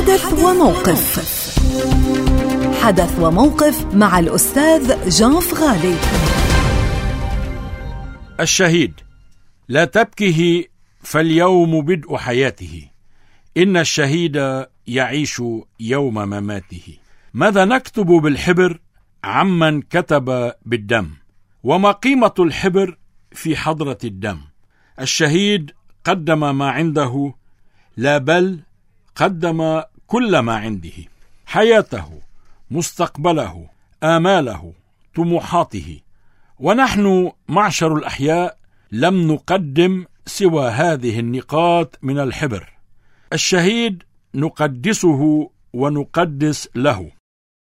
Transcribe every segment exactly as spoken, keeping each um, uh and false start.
حدث وموقف. حدث وموقف مع الأستاذ جان فغالي. الشهيد: لا تبكه فاليوم بدء حياته، إن الشهيد يعيش يوم مماته. ماذا نكتب بالحبر عمن كتب بالدم؟ وما قيمة الحبر في حضرة الدم؟ الشهيد قدم ما عنده، لا بل قدم كل ما عنده، حياته، مستقبله، آماله، طموحاته. ونحن معشر الأحياء لم نقدم سوى هذه النقاط من الحبر. الشهيد نقدسه ونقدس له،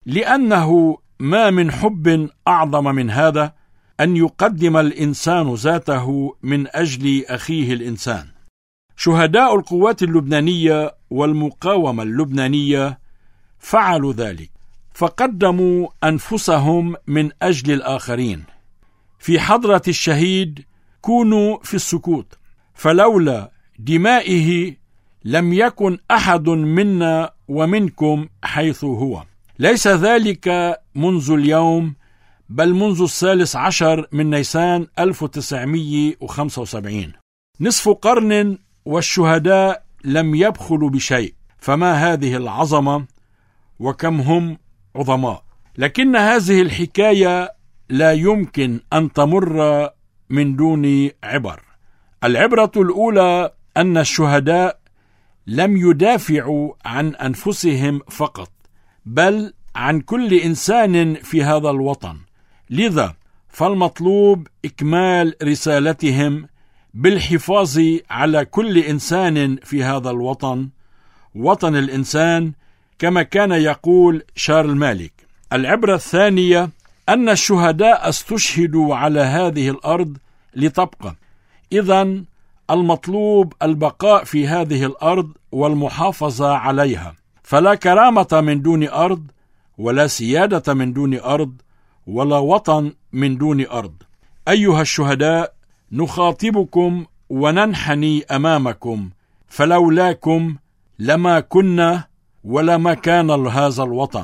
لأنه ما من حب أعظم من هذا أن يقدم الإنسان ذاته من أجل أخيه الإنسان. شهداء القوات اللبنانية والمقاومة اللبنانية فعلوا ذلك، فقدموا أنفسهم من أجل الآخرين. في حضرة الشهيد كونوا في السكوت، فلولا دمائه لم يكن أحد منا ومنكم حيث هو. ليس ذلك منذ اليوم، بل منذ الثالث عشر من نيسان ألف وتسعمائة وخمسة وسبعين. نصف قرن والشهداء لم يبخلوا بشيء، فما هذه العظمة وكم هم عظماء. لكن هذه الحكاية لا يمكن أن تمر من دون عبر. العبرة الأولى أن الشهداء لم يدافعوا عن أنفسهم فقط، بل عن كل إنسان في هذا الوطن. لذا فالمطلوب إكمال رسالتهم بالحفاظ على كل إنسان في هذا الوطن، وطن الإنسان، كما كان يقول شارل مالك. العبرة الثانية أن الشهداء استشهدوا على هذه الأرض لتبقى، إذن المطلوب البقاء في هذه الأرض والمحافظة عليها. فلا كرامة من دون أرض، ولا سيادة من دون أرض، ولا وطن من دون أرض. أيها الشهداء، نخاطبكم وننحني أمامكم، فلولاكم لما كنا ولما كان هذا الوطن.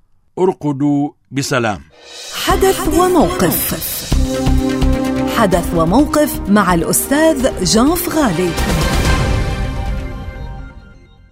ارقدوا بسلام. حدث وموقف. حدث وموقف مع الأستاذ جان فغالي.